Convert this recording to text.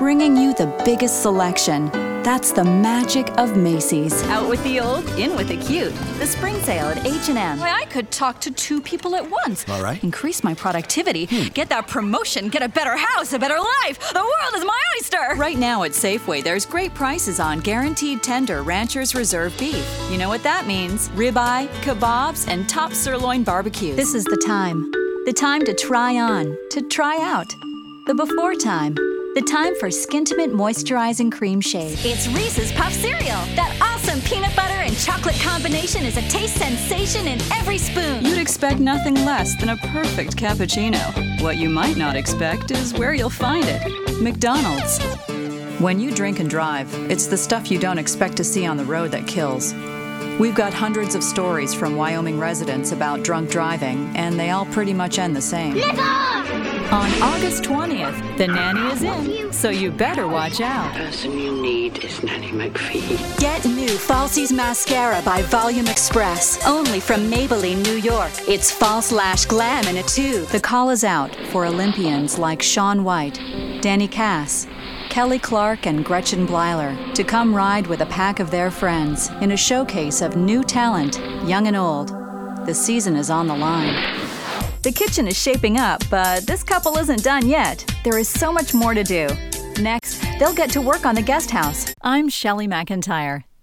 bringing you the biggest selection. That's the magic of Macy's. Out with the old, in with the cute. The spring sale at H&M. Why, I could talk to 2 people at once. All right. Increase my productivity, get that promotion, get a better house, a better life. The world is my oyster. Right now at Safeway, there's great prices on guaranteed tender Rancher's Reserve beef. You know what that means. Ribeye, kebabs, and top sirloin barbecues. This is the time. The time to try on, to try out. The before time. The time for Skintimate Moisturizing Cream Shave. It's Reese's Puff Cereal. That awesome peanut butter and chocolate combination is a taste sensation in every spoon. You'd expect nothing less than a perfect cappuccino. What you might not expect is where you'll find it. McDonald's. When you drink and drive, it's the stuff you don't expect to see on the road that kills. We've got hundreds of stories from Wyoming residents about drunk driving, and they all pretty much end the same. On August 20th, the nanny is in, so you better watch out. The person you need is Nanny McPhee. Get new Falsies Mascara by Volume Express. Only from Maybelline, New York. It's false lash glam in a tube. The call is out for Olympians like Shaun White, Danny Cass, Kelly Clark, and Gretchen Bleiler to come ride with a pack of their friends in a showcase of new talent, young and old. The season is on the line. The kitchen is shaping up, but this couple isn't done yet. There is so much more to do. Next, they'll get to work on the guest house. I'm Shelley McIntyre.